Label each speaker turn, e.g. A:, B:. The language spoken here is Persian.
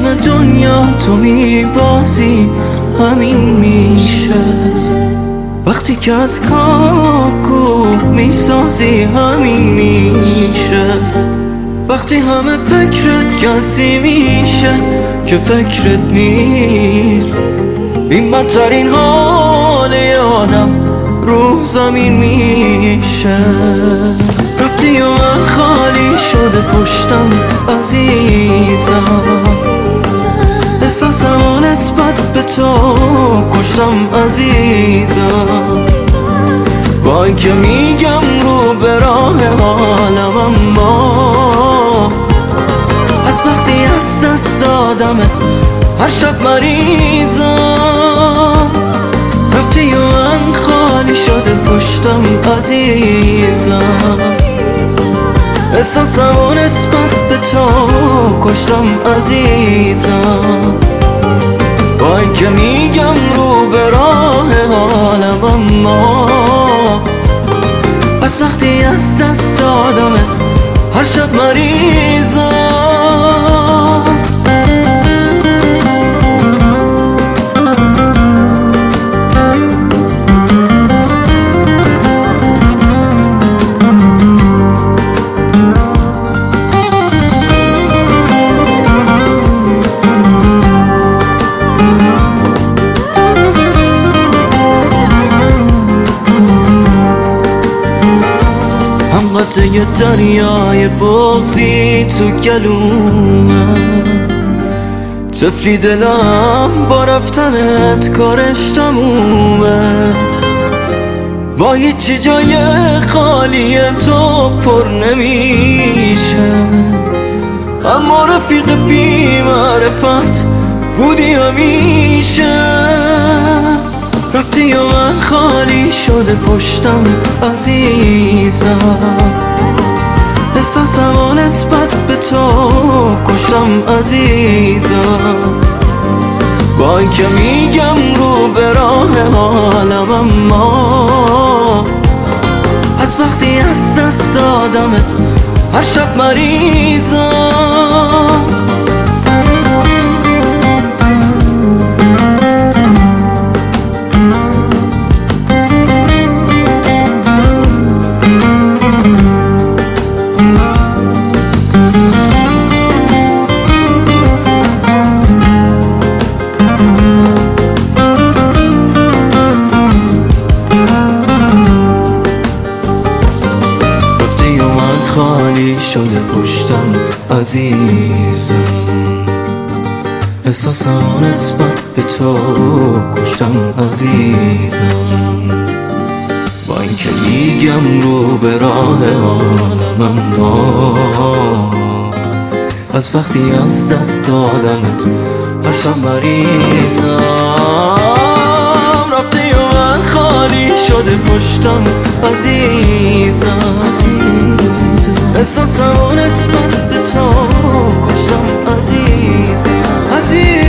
A: همه دنیا تو میبازی همین میشه، وقتی که از کاکو میسازی همین میشه، وقتی همه فکرت کسی میشه که فکرت نیست، این بدترین حال آدم رو زمین میشه. رفتی و من خالی شده پشتم عزیزم، احساسمو نسبت به تو کشتم عزیزم، با اینکه میگم رو به راه حالم، اما از وقتی از دست دادمت هر شب مریضم. رفتی و من خالی شده پشتم عزیزم، احساسمو نسبت به تو کشتم عزیزم، با اینکه میگم رو به راه حالم، اما از وقتی از دست دادمت هر شب مریضم. یه دریای بغضی تو گلومه، طفلی دلم با رفتنت کارش تمومه، با هیچی جای خالی تو پر نمیشه، اما رفیق بی معرفت بودی همیشه. رفتی و من خالی شده پشتم عزیزم، احساسمو نسبت به تو کشتم عزیزم، با اینکه میگم رو به راه حالم، اما از وقتی از دست دادمت هر شب مریضم. خالی شده پشتم عزیزم، احساسم نسبت به تو کشتم عزیزم، با اینکه میگم رو به راه حالم، اما از وقتی از دست دادمت هر شب مریضم. رفتی و من خالی شده پشتم عزیزم، احساسمو نسبت به تو کشتم عزیزم.